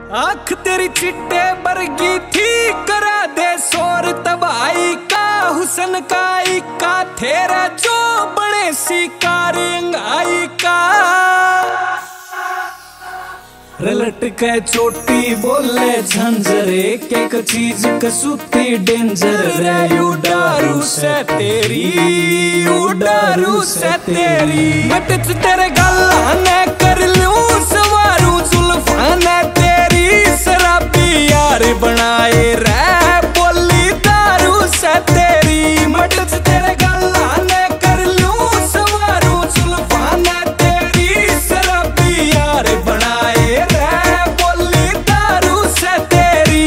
आँख तेरी चिट्टे बरगी थी, करा दे शोर तबाही का, हुसन का इक्का तेरा जो बड़े शिकार अंगाई का। रलट के चोटी बोले झंझरे, एक चीज कसूती डेंजर रे, उडारू से तेरी, उडारू से तेरी। मटच तेरे गल्ला ने कर लूं सवारू, जुल्फा ने तेरी शराबी यार बनाए रे, बोली दारू से तेरी। मटच तेरे गल्ला ने कर लूं सवारू, जुल्फा ने तेरी शराबी यार बनाए रे, बोली दारू से तेरी।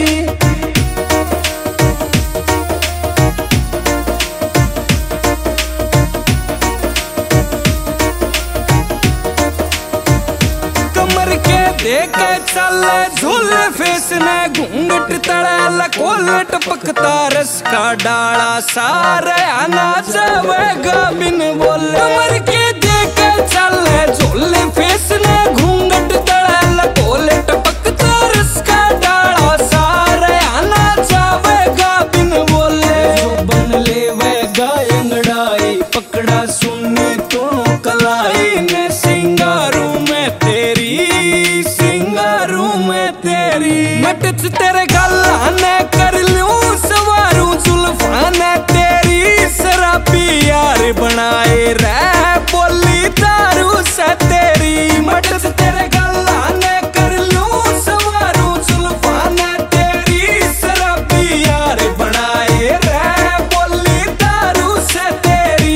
कमर के देखे चले झूले फेस ने, घूंघट तड़े लकोलट पकता रस का डाला, सारे आना जावेगा बिन बोले। कमर के देखे चले झूले फेस ने, घूंघट तड़े लकोलट पकता रस का डाला, सारे आना जावेगा बिन बोले। जो बन लेवेगा अंगड़ाई, पकड़ा सुनी तो कलाई ने, सिंगारू में तेरी, सिंगारू में तेरी। मटच तेरे गल्ला ने कर लूं सवारू, जुल्फा ने तेरी शराबी यार बनाए रे, बोली दारू से तेरी। मटच तेरे गल्ला ने कर लूं सवारू, जुल्फा ने तेरी शराबी यार बनाए रे, बोली दारू से तेरी।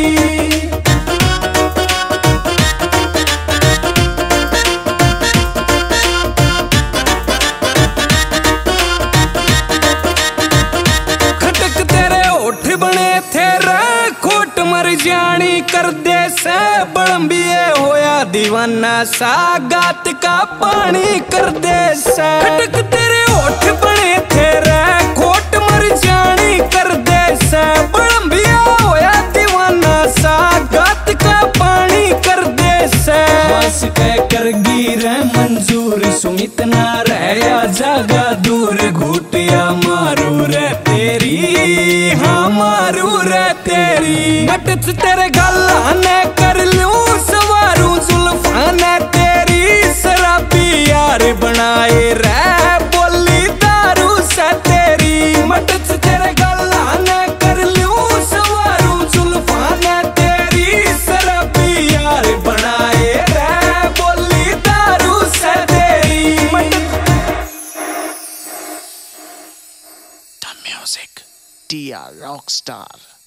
बने थे रे खोट मर जानी, कर दे से बड़म्बिए होया दीवाना, सा गात का पानी कर दे से। खटक तेरे होठ बने थे रे खोट मर जानी, कर दे से बड़म्बिए होया दीवाना, सा गात का पानी कर दे से। बस कह कर गिरे मंजूर, सुमित ना रह जागा दूर, घूटिया मारू रे तेरी, हाँ मारू रे तेरी। मटच तेरे गल्ला ने कर लूं सवारू, जुल्फा ने तेरी शराबी यार बनाए रे, बोली दारू से तेरी। मटच तेरे गल्ला ने कर लूं सवारू, जुल्फा ने तेरी शराबी यार बनाए रे, बोली दारू से तेरी। Music, DR Rockstar.